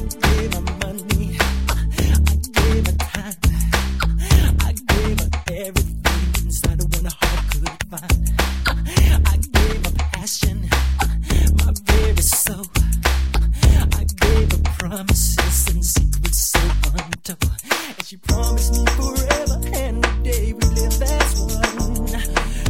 And she promised me forever, and the day we live as one.